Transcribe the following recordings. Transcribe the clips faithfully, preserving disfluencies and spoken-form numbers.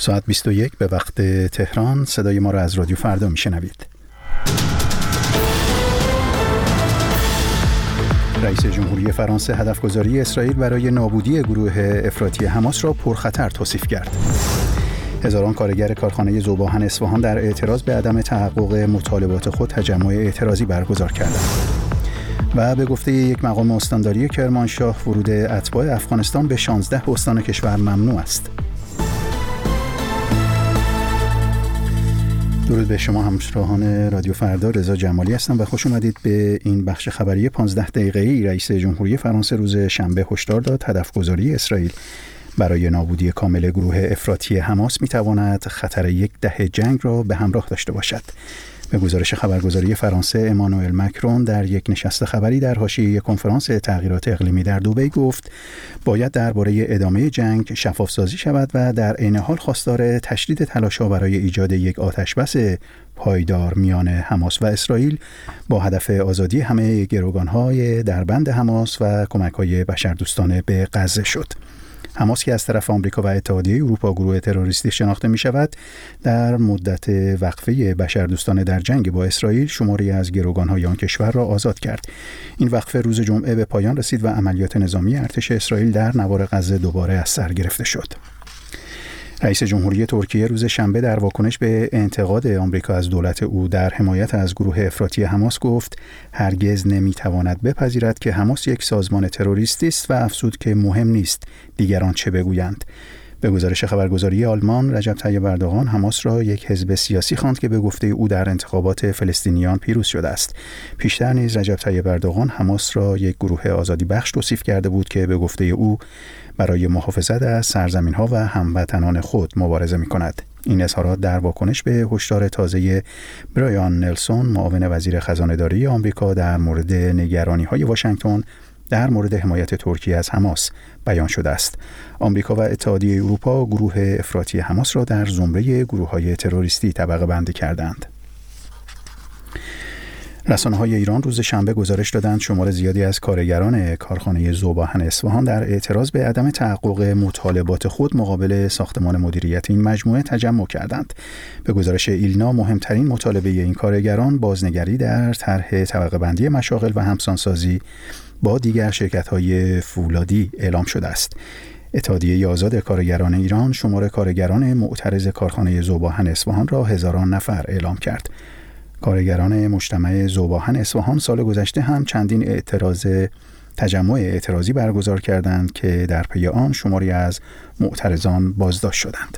ساعت بیست و یک به وقت تهران. صدای ما را از رادیو فردا میشنوید. رئیس جمهوری فرانسه هدفگذاری اسرائیل برای نابودی گروه افراطی حماس را پرخطر توصیف کرد. هزاران کارگر کارخانه ذوب‌آهن اصفهان در اعتراض به عدم تحقق مطالبات خود تجمع اعتراضی برگزار کردند. و به گفته یک مقام استانداری کرمانشاه، ورود اتباع افغانستان به شانزده استان کشور ممنوع است. درود به شما همراهان رادیو فردا، رضا جمالی هستم و خوش اومدید به این بخش خبری پانزده دقیقه‌ای. رئیس جمهوری فرانسه روز شنبه هشدار داد هدفگذاری اسرائیل برای نابودی کامل گروه افراطی حماس میتواند خطر یک دهه جنگ را به همراه داشته باشد. به گزارش خبرگزاری فرانسه، امانوئل مکرون در یک نشست خبری در حاشیه کنفرانس تغییرات اقلیمی در دبی گفت باید درباره ادامه جنگ شفاف‌سازی شود و در عین حال خواستار تشدید تلاش‌ها برای ایجاد یک آتشبس پایدار میان حماس و اسرائیل با هدف آزادی همه گروگان‌های در بند حماس و کمک‌های بشردوستانه به غزه شد. حماس که از طرف آمریکا و اتحادیه اروپا گروه تروریستی شناخته می شود، در مدت وقفه بشردوستانه در جنگ با اسرائیل شماری از گروگان‌های آن کشور را آزاد کرد. این وقفه روز جمعه به پایان رسید و عملیات نظامی ارتش اسرائیل در نوار غزه دوباره از سر گرفته شد. رئیس جمهوری ترکیه روز شنبه در واکنش به انتقاد آمریکا از دولت او در حمایت از گروه افراطی حماس گفت هرگز نمیتواند بپذیرد که حماس یک سازمان تروریستی است و افزود که مهم نیست دیگران چه بگویند. به گزارش خبرگزاری آلمان، رجب طیب اردوغان حماس را یک حزب سیاسی خواند که به گفته او در انتخابات فلسطینیان پیروز شده است. پیشتر نیز رجب طیب اردوغان حماس را یک گروه آزادی بخش توصیف کرده بود که به گفته او برای محافظت از سرزمین‌ها و هموطنان خود مبارزه می‌کند. این اظهارات در واکنش به هشدار تازه برایان نلسون، معاون وزیر خزانه‌داری آمریکا، در مورد نگرانی‌های واشنگتن در مورد حمایت ترکیه از حماس بیان شده است. آمریکا و اتحادیه اروپا گروه افراطی حماس را در زمره گروه‌های تروریستی طبقه بندی کردند. رسانه‌های ایران روز شنبه گزارش دادند شمار زیادی از کارگران کارخانه ذوب‌آهن اصفهان در اعتراض به عدم تحقق مطالبات خود مقابل ساختمان مدیریت این مجموعه تجمع کردند. به گزارش ایلنا، مهمترین مطالبه این کارگران بازنگری در طرح طبقه بندی مشاغل و همسانسازی با دیگر شرکت‌های فولادی اعلام شده است. اتحادیه آزاد کارگران ایران شمار کارگران معترض کارخانه ذوب‌آهن اصفهان را هزاران نفر اعلام کرد. کارگران مجتمع ذوب‌آهن اصفهان سال گذشته هم چندین اعتراض تجمع اعتراضی برگزار کردند که در پی آن شماری از معترضان بازداشت شدند.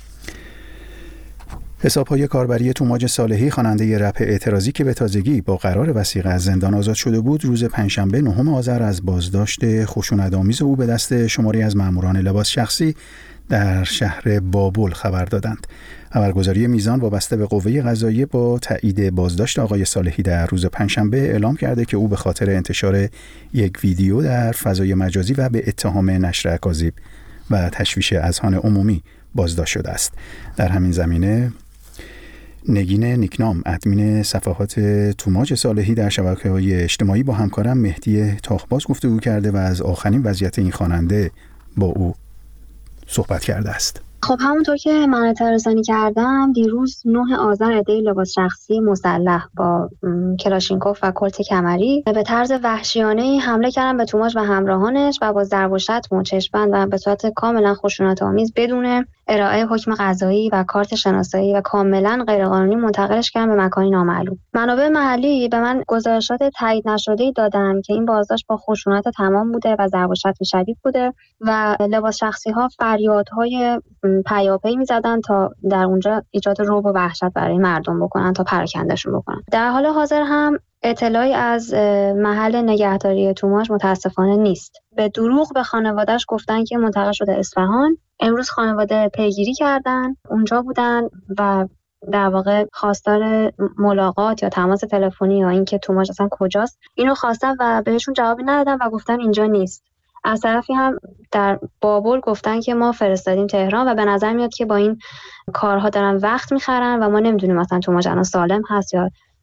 حساب‌های کاربری توماج صالحی، خواننده رپ اعتراضی که به تازگی با قرار وثیقه از زندان آزاد شده بود، روز پنجشنبه نهم آذر از بازداشت خشونت‌آمیز او به دست شماری از ماموران لباس شخصی در شهر بابل خبر دادند. خبرگزاری میزان وابسته به قوه قضاییه با تایید بازداشت آقای صالحی در روز پنجشنبه اعلام کرده که او به خاطر انتشار یک ویدیو در فضای مجازی و به اتهام نشر اکاذیب و تشویش اذهان عمومی بازداشت شده است. در همین زمینه نگین نیکنام، ادمین صفحات توماج صالحی در شبکه‌های اجتماعی، با همکارم مهدی تاخباز گفتگو کرده و از آخرین وضعیت این خواننده با او صحبت کرده است. خب همونطور که من اعتراضی کردم، دیروز نه آذر عده‌ای لباس شخصی مسلح با کلاشینکوف و کلت کمری به طرز وحشیانه‌ای حمله کردن به توماج و همراهانش و با ضرب و شتم و چشم‌بند و به صورت کاملا خشونت‌آمیز بدون ارائه حکم قضایی و کارت شناسایی و کاملا غیرقانونی منتقلش کردن به مکانی نامعلوم. منابع محلی به من گزارشات تایید نشده‌ای دادن که این بازداشت با خشونت تمام بوده و ضرب و شتم شدید بوده و لباس شخصی‌ها فریادهای پیاپی می‌زدن تا در اونجا ایجاد رعب و وحشت برای مردم بکنن تا پراکندهشون بکنن. در حال حاضر هم اطلاعی از محل نگهداری توماج متاسفانه نیست. به دروغ به خانواده‌اش گفتن که منتقل شده اصفهان. امروز خانواده پیگیری کردن، اونجا بودن و در واقع خواستار ملاقات یا تماس تلفنی یا اینکه توماج اصلا کجاست اینو خواستن و بهشون جوابی ندادن و گفتن اینجا نیست. از طرفی هم در بابل گفتن که ما فرستادیم تهران و به نظر میاد که با این کارها دارن وقت میخرن و ما نمیدونیم مثلا توماج الان سالم هست یا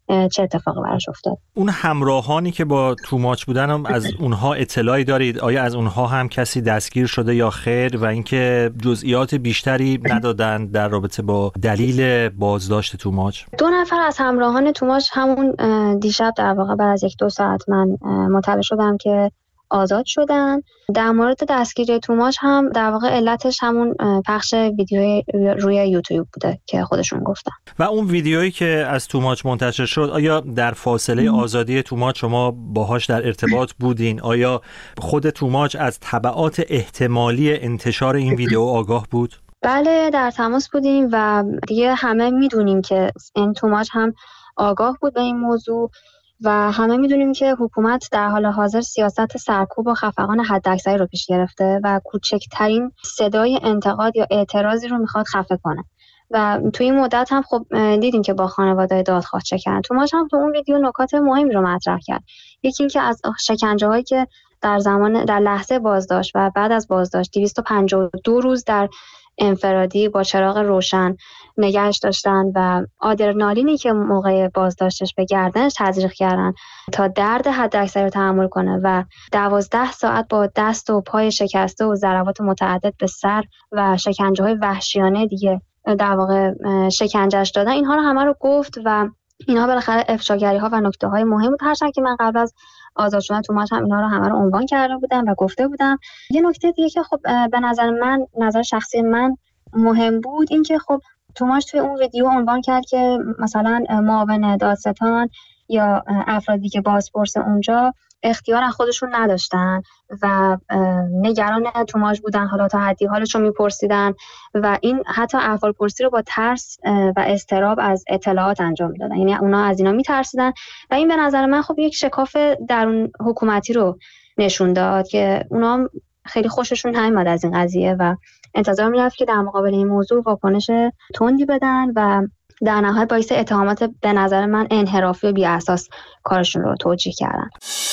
چه اتفاقی براش افتاد. اون همراهانی که با توماچ بودن هم از اونها اطلاعی دارید؟ آیا از اونها هم کسی دستگیر شده یا خیر؟ و اینکه جزئیات بیشتری ندادن در رابطه با دلیل بازداشت توماچ؟ دو نفر از همراهان توماچ همون دیشب در واقع بعد از یک دو ساعت من مطلع شدم که آزاد شدن. در مورد دستگیری توماچ هم در واقع علتش همون پخش ویدیوی روی یوتیوب بوده که خودشون گفتن. و اون ویدیویی که از توماچ منتشر شد، آیا در فاصله آزادی توماچ شما باهاش در ارتباط بودین؟ آیا خود توماچ از تبعات احتمالی انتشار این ویدیو آگاه بود؟ بله، در تماس بودیم و دیگه همه میدونیم که این توماچ هم آگاه بود به این موضوع و همه میدونیم که حکومت در حال حاضر سیاست سرکوب و خفقان حداکثری رو پیش گرفته و کوچکترین صدای انتقاد یا اعتراضی رو میخواد خفه کنه و توی این مدت هم خب دیدیم که با خانواده دادخواه چه کردن. توماچ هم تو اون ویدیو نکات مهمی رو مطرح کرد. یکی این که از شکنجه هایی که در زمان در لحظه بازداشت و بعد از بازداشت دویست و پنجاه و دو روز در انفرادی با چراغ روشن نگهش داشتن و آدرنالینی که موقع بازداشتش به گردنش تزریق کردن تا درد حداکثری رو تحمل کنه و دوازده ساعت با دست و پای شکسته و ضربات متعدد به سر و شکنجه‌های وحشیانه دیگه در واقع شکنجهش دادن، اینها رو همه رو گفت و اینها بالاخره افشاگری‌ها و نکته‌های مهم بود. هرچند که من قبل از آزاد شدن توماچ هم اینها رو همه رو عنوان کرده بودم و گفته بودم. یه نکته دیگه که خب به نظر من، نظر شخصی من مهم بود، این که خب توماچ توی اون ویدیو عنوان کرد که مثلا معاون دادستان یا افرادی که بازپرس اونجا اختیار از خودشون نداشتن و نگران توماچ بودن، حالا تا حدی حالش رو میپرسیدن و این حتی احوال پرسی رو با ترس و اضطراب از اطلاعات انجام دادن. یعنی اونا از اینا میترسیدن و این به نظر من خب یک شکاف درون حکومتی رو نشون داد که اونا خیلی خوششون نیامد از این قضیه و انتظار میرفت که در مقابل این موضوع واکنش تندی بدن و در نهایت باعث اتهامات به نظر من انحرافی و بی اساس کارشون رو توجیه کردن.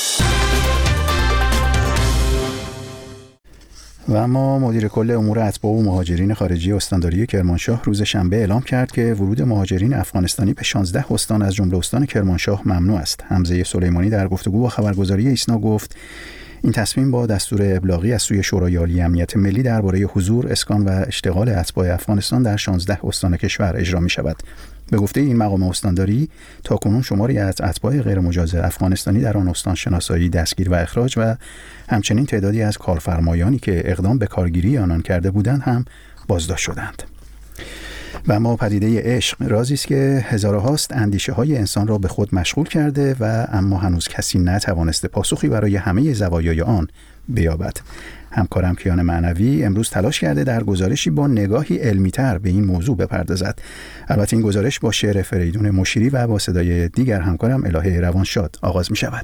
و اما مدیر کل امور اتباع و مهاجرین خارجی استانداری کرمانشاه روز شنبه اعلام کرد که ورود مهاجرین افغانستانی به شانزده استان از جمله استان کرمانشاه ممنوع است. حمزه سلیمانی در گفتگو با خبرگزاری ایسنا گفت این تصمیم با دستور ابلاغی از سوی شورای عالی امنیت ملی درباره حضور، اسکان و اشتغال اتباع افغانستان در شانزده استان کشور اجرا می شود. به گفته این مقام استانداری تاکنون شماری از اتباع غیر مجاز افغانستانی در آن استان شناسایی، دستگیر و اخراج و همچنین تعدادی از کارفرمایانی که اقدام به کارگیری آنان کرده بودند هم بازداشت شدند. و اما پدیده عشق رازی است که هزارهاست اندیشه های انسان را به خود مشغول کرده و اما هنوز کسی نتوانسته پاسخی برای همه زوایای آن بیابد. همکارم کیان معنوی امروز تلاش کرده در گزارشی با نگاهی علمی‌تر به این موضوع بپردازد. البته این گزارش با شعر فریدون مشیری و با صدای دیگر همکارم الهه روانشاد آغاز می شود.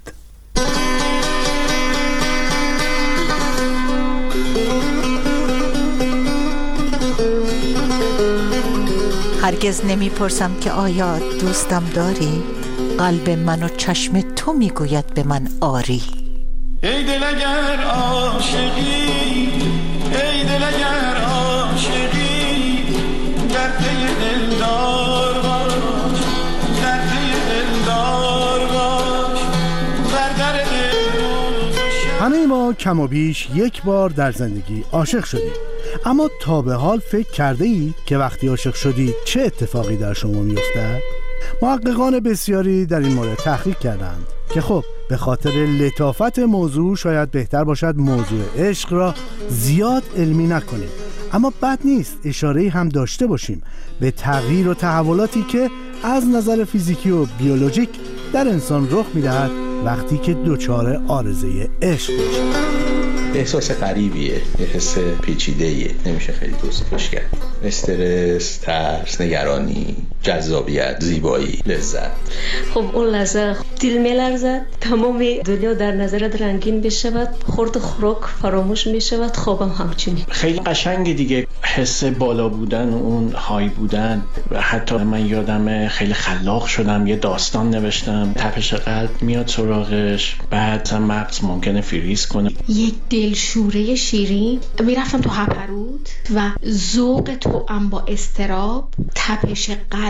هرگز نمی پرسم که آیا دوستم داری؟ قلب من و چشم تو می گوید به من آری. ای دل اگر عاشقی، ای دل اگر عاشقی، در پی دلدار باش، در پی دلدار باش، بر در دل. همه ما کم و بیش یک بار در زندگی عاشق شدیم، اما تا به حال فکر کرده اید که وقتی عاشق شدید چه اتفاقی در شما میفته؟ محققان بسیاری در این مورد تحقیق کردند که خب به خاطر لطافت موضوع شاید بهتر باشد موضوع عشق را زیاد علمی نکنیم، اما بد نیست اشاره‌ای هم داشته باشیم به تغییر و تحولاتی که از نظر فیزیکی و بیولوژیک در انسان رخ می‌دهد وقتی که دچار عارضه عشق میشه. احساس غریبیه، یه حس پیچیده‌ایه، نمیشه خیلی توصیفش کرد. استرس، ترس، نگرانی، جذابیت، زیبایی، لذت. خب اون لحظه دل میلرزد، تمام دنیا در نظرت رنگین بشود، خورد خوراک فراموش میشود، خوابم همچنین. خیلی قشنگه دیگه، حس بالا بودن، اون های بودن. حتی من یادم خیلی خلاق شدم، یه داستان نوشتم، تپش قلب میاد سراغش، بعد مغز ممکنه فریز کنه. یک دلشوره شیرین، میرفتم تو هپرود و ذوق تو ام با استراب، تپش قلب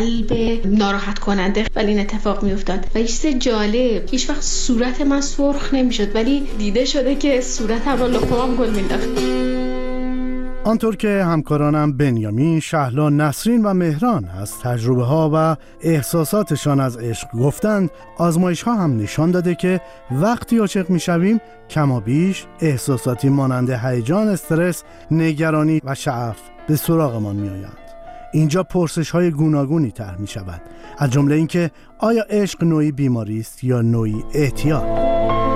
قلب ناراحت کننده، ولی این اتفاق میافتاد. و یه چیز جالب، هیچ وقت صورت من سرخ نمیشد، ولی دیده شده که صورتم رو لپام گل مینداخت. آنطور که همکارانم بنیامین، شهلا، نسرین و مهران از تجربه ها و احساساتشان از عشق گفتند، آزمایش ها هم نشان داده که وقتی عاشق می شویم کما بیش احساساتی مانند هیجان، استرس، نگرانی و شعف به سراغمان می آیند. اینجا پرسش های گوناگونی طرح می شود، از جمله اینکه آیا عشق نوعی بیماری است یا نوعی اعتیاد؟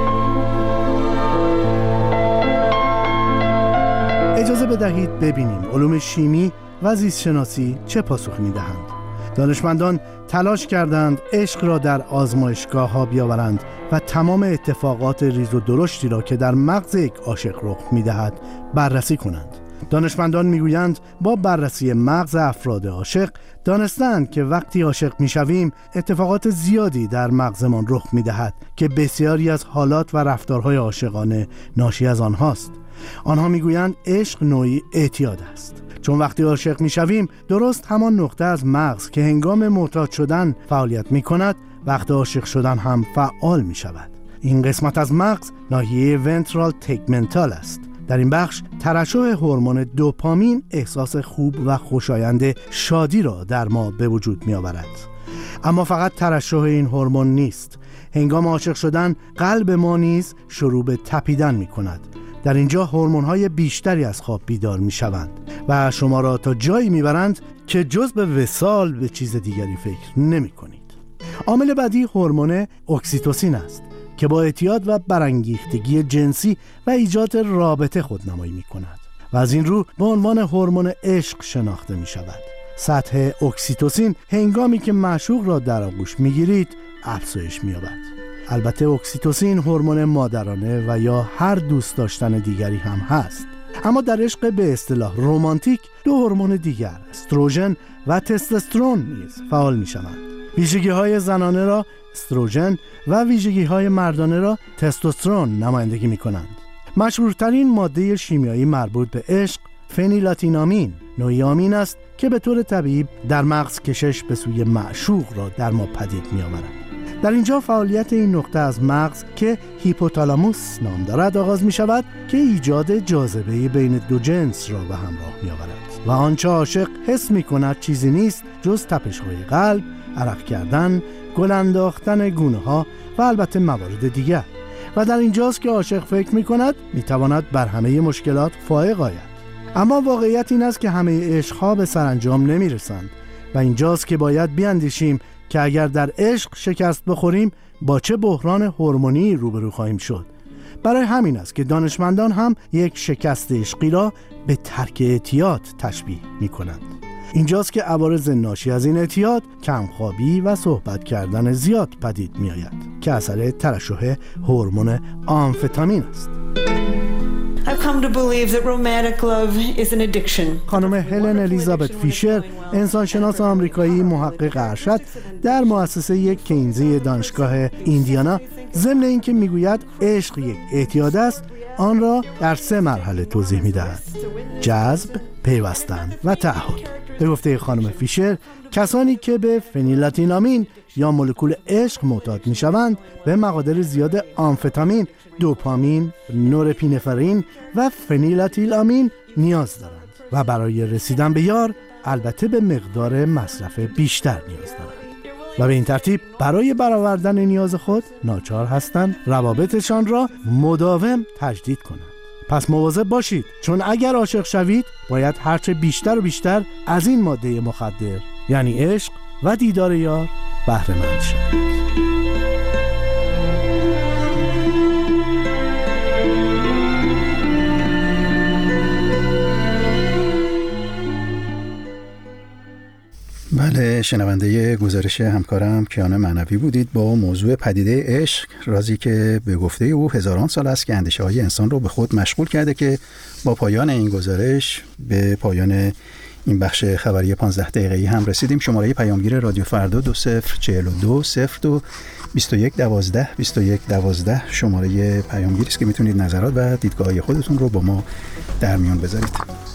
اجازه بدهید ببینیم علوم شیمی و زیست شناسی چه پاسخ می دهند. دانشمندان تلاش کردند عشق را در آزمایشگاه ها بیاورند و تمام اتفاقات ریز و درشتی را که در مغز یک عاشق رخ می دهد بررسی کنند. دانشمندان میگویند با بررسی مغز افراد عاشق دانستند که وقتی عاشق میشویم اتفاقات زیادی در مغزمان رخ میدهد که بسیاری از حالات و رفتارهای عاشقانه ناشی از آنهاست. آنها میگویند عشق نوعی اعتیاد است، چون وقتی عاشق میشویم درست همان نقطه از مغز که هنگام معتاد شدن فعالیت میکند وقت عاشق شدن هم فعال میشود. این قسمت از مغز ناحیه ونترال تگمنتال است. در این بخش ترشح هورمون دوپامین احساس خوب و خوشایند شادی را در ما به وجود می آورد. اما فقط ترشح این هورمون نیست. هنگام عاشق شدن قلب ما نیز شروع به تپیدن می کند. در اینجا هورمون‌های بیشتری از خواب بیدار می شوند و شما را تا جایی می برند که جز به وصال به چیز دیگری فکر نمی کنید. عامل بعدی هورمون اکسیتوسین است که با اعتیاد و برانگیختگی جنسی و ایجاد رابطه خودنمایی می کند و از این رو به عنوان هورمون عشق شناخته می شود. سطح اکسیتوسین هنگامی که معشوق را در آغوش می گیرید افزایش می یابد. البته اکسیتوسین هورمون مادرانه و یا هر دوست داشتن دیگری هم هست، اما در عشق به اصطلاح رمانتیک دو هورمون دیگر استروژن و تستوسترون نیز فعال می شوند. ویژگی های زنانه را استروژن و ویژگی های مردانه را تستوسترون نمایندگی می کنند. مشهورترین ماده شیمیایی مربوط به عشق فنیلاتینامین نوعی آمین است که به طور طبیعی در مغز کشش به سوی معشوق را در ما پدید می آورد. در اینجا فعالیت این نقطه از مغز که هیپوتالاموس نام دارد آغاز می شود که ایجاد جاذبه بین دو جنس را به همراه می آورد و آنچه عاشق حس می کند چیزی نیست جز تپش های قلب، عرق کردن، گل انداختن گونه ها و البته موارد دیگر. و در اینجاست که عاشق فکر می کند می تواند بر همه مشکلات فائق آید. اما واقعیت این است که همه عشق‌ها به سرانجام نمی رسند و اینجاست که باید بیاندیشیم که اگر در عشق شکست بخوریم با چه بحران هورمونی روبرو خواهیم شد. برای همین است که دانشمندان هم یک شکست عشقی را به ترک اعتیاد تشبیه می کنند. اینجاست که عوارض ناشی از این اعتیاد کمخوابی و صحبت کردن زیاد پدید می آید که اثر ترشح هورمون آمفتامین است. I've come to believe that romantic love is an addiction. خانم هلن الیزابت فیشر، انسانشناس آمریکایی محقق ارشد در مؤسسه یک کینزی دانشگاه ایندیانا، ضمن اینکه میگوید عشق یک اعتیاد است، آن را در سه مرحله توضیح میدهد: جذب، پیوستن و تعهد. به گفته خانم فیشر، کسانی که به فنیلاتینامین یا مولکول عشق معتاد میشوند به مقادیر زیاد آمفتامین، دوپامین، نورپینفرین و فنیلاتیلامین نیاز دارند و برای رسیدن به یار البته به مقدار مصرف بیشتر نیاز دارند و به این ترتیب برای برآوردن نیاز خود ناچار هستند روابطشان را مداوم تجدید کنند. پس مواظب باشید، چون اگر عاشق شوید باید هرچه بیشتر و بیشتر از این ماده مخدر یعنی عشق و دیدار یار بهره مند شوید. بله، شنونده گزارش همکارم کیان معنوی بودید با موضوع پدیده عشق، رازی که به گفته او هزاران سال است که اندیشه های انسان رو به خود مشغول کرده، که با پایان این گزارش به پایان این بخش خبری پانزده دقیقه‌ای هم رسیدیم. شماره پیامگیر رادیو فردا دو صفر چهل و دو صفر دو بیست و یک دوازده بیست و یک دوازده شماره پیامگیری است که میتونید نظرات و دیدگاه‌های خودتون رو با ما در میون بذارید.